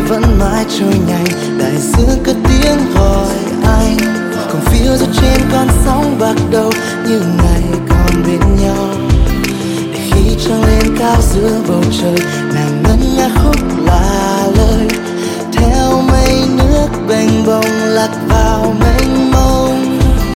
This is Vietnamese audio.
vẫn mãi trôi nhanh, đại dương cất tiếng gọi anh, cùng phiêu du trên con sóng bạc đầu như ngày còn bên nhau. Để khi trăng lên cao giữa bầu trời, nàng ngân nga khúc là lời theo mây nước bềnh bồng lạc vào mênh